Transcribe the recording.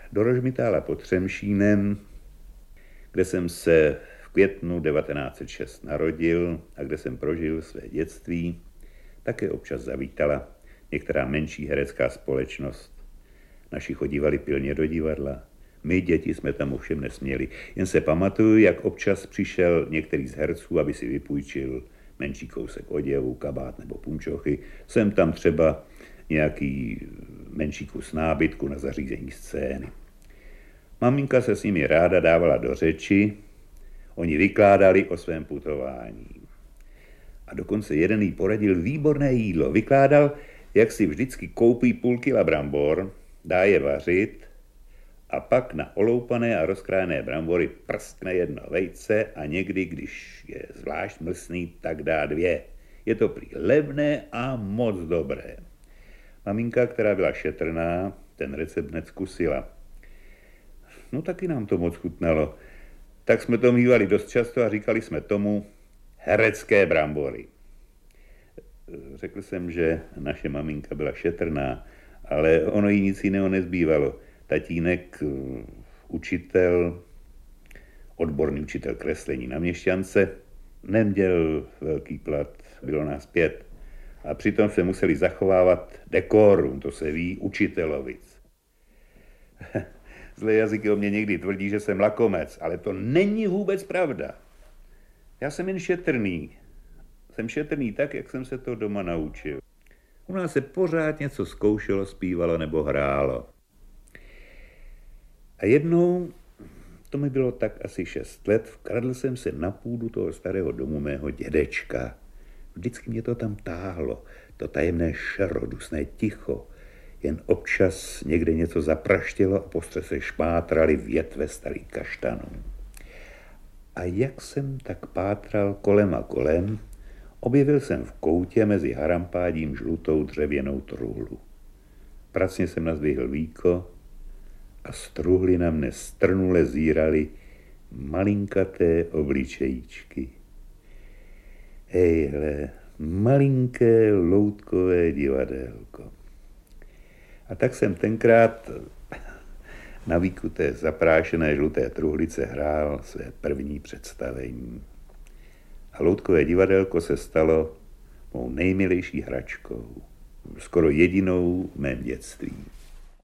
do Rožmitála pod Třemšínem, kde jsem se v květnu 1906 narodil a kde jsem prožil své dětství, také občas zavítala některá menší herecká společnost. Naši chodívali pilně do divadla. My, děti, jsme tam ovšem nesměli. Jen se pamatuju, jak občas přišel některý z herců, aby si vypůjčil menší kousek oděvu, kabát nebo punčochy. Jsem tam třeba nějaký menší kus nábytku na zařízení scény. Maminka se s nimi ráda dávala do řeči, oni vykládali o svém putování. A dokonce jeden jí poradil výborné jídlo. Vykládal, jak si vždycky koupí půl kila brambor, dá je vařit a pak na oloupané a rozkrájené brambory prskne jedno vejce a někdy, když je zvlášť mlsný, tak dá 2. Je to prý levné a moc dobré. Maminka, která byla šetrná, ten recept hned zkusila. No taky nám to moc chutnalo. Tak jsme to mívali dost často a říkali jsme tomu herecké brambory. Řekl jsem, že naše maminka byla šetrná, ale ono jí nic jiného nezbývalo. Tatínek, učitel, odborný učitel kreslení na Měšťance, neměl velký plat, bylo nás 5. A přitom se museli zachovávat dekorum, to se ví, učitelovic. Zlé jazyky o mě někdy tvrdí, že jsem lakomec, ale to není vůbec pravda. Já jsem jen šetrný. Jsem šetrný tak, jak jsem se to doma naučil. U nás se pořád něco zkoušelo, zpívalo nebo hrálo. A jednou, to mi bylo tak asi 6 let, vkradl jsem se na půdu toho starého domu mého dědečka. Vždycky mě to tam táhlo, to tajemné šero, dusné ticho. Jen občas někde něco zapraštělo a po střese špátraly větve starých kaštanů. A jak jsem tak pátral kolem a kolem, objevil jsem v koutě mezi harampádím žlutou dřevěnou truhlu. Pracně jsem nazdvihl víko a z truhly na mne strnule zíraly malinkaté obličejíčky. Ejhle, malinké loutkové divadélko. A tak jsem tenkrát na víku té zaprášené žluté truhlice hrál své první představení. A loutkové divadélko se stalo mou nejmilejší hračkou, skoro jedinou v mém dětství.